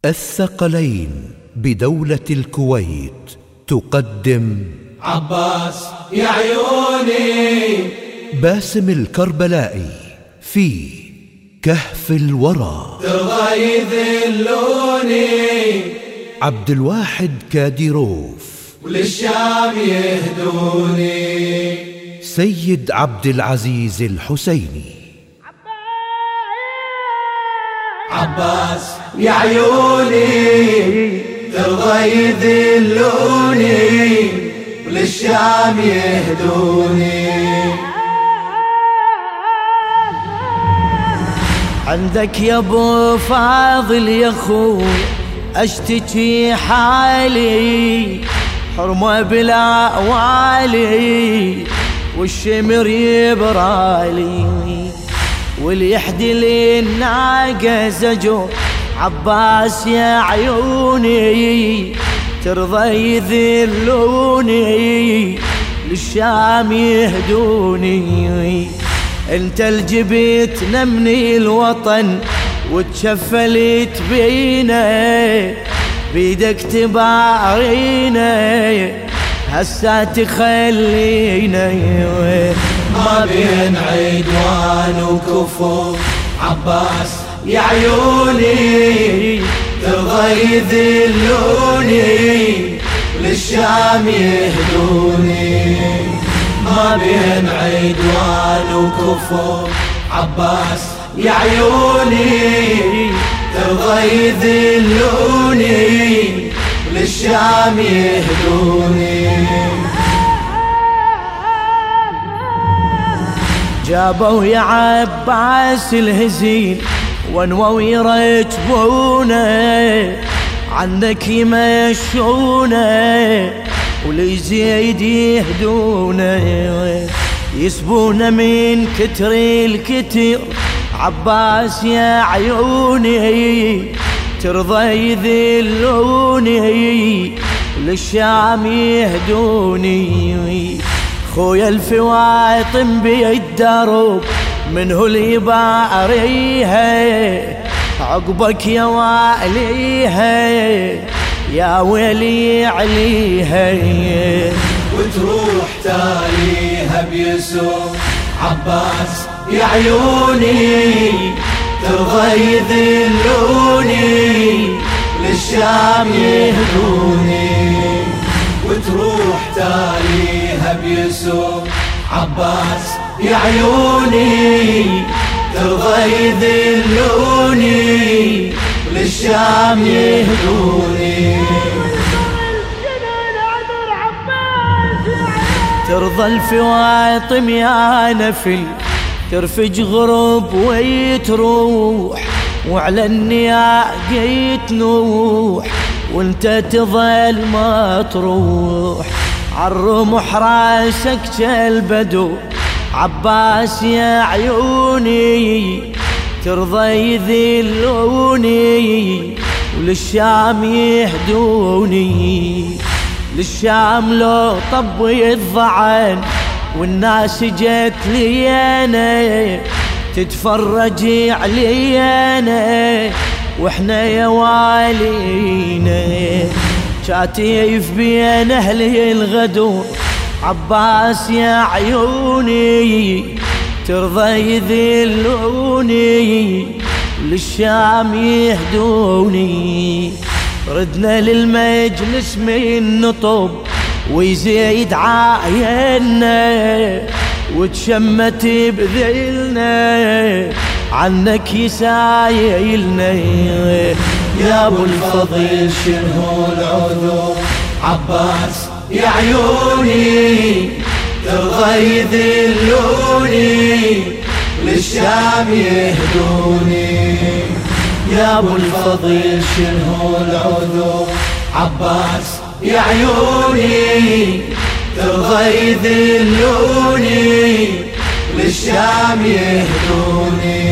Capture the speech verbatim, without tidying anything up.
الثقلين بدولة الكويت تقدم عباس يا عيوني باسم الكربلائي في كهف الورى. ترضى يذلوني عبد الواحد كاديروف وللشام يهدوني. سيد عبد العزيز الحسيني. عباس يا عيوني ترضى يذلوني وللشام يهدوني. عندك يا ابو فاضل يا اخوي اشتكي حالي، حرمه بلا والي والشمر يبرالي، واللي يحدي لي الناقه زجور. عباس يا عيوني ترضى يذلوني للشام يهدوني. انت الجبت نمني الوطن وتشفلت بينا، بيدك تبارينا هسا تخلينا ما بين عدوان وكفور. عباس يا عيوني ترضى يذلوني للشام يهدوني. ما بين عدوان وكفور. عباس يا عيوني ترضى يذلوني للشام يهدوني. جابوا يا عباس الهزيل ونووا يركبونه، عنك يمشونه وليزيد يهدونه، يسبونه من كتر الكتر. عباس يا عيوني ترضى يذلوني للشام يهدوني. خويا الفواطم بالدرب منه اللي يباريها، عقبك يا واليها يا ويلي عليها وتروح تاليها بيسوع. عباس يا عيوني ترضى يذلوني للشام يهدوني، وتروح تاليها بيسوع. عباس يا عيوني ترضى يذلوني للشام يهدوني. ترضى الفواطم يا نفل ترفج غرب ويتروح، وعلى النياق تنوح وانت تظل ما تروح. عالرمح راسك كالبدو. عباس يا عيوني ترضى يذلوني وللشام يهدوني. للشام لو طبي الضعن والناس جت لي انا تتفرج علي انا، واحنا يا والينا شاتيف بين اهلي الغدور. عباس يا عيوني ترضى يذلوني للشام يهدوني. ردنا للمجلس من نطب ويزيد عاينا، وتشمت بذلنا عنك يسايلنا. يا ابو الفضيل شنو العذور. عباس يا عيوني ترضى يذلوني للشام يهدوني. يا ابو الفضيل شنو العذور. عباس يا عيوني ترضى يذلوني للشام يهدوني.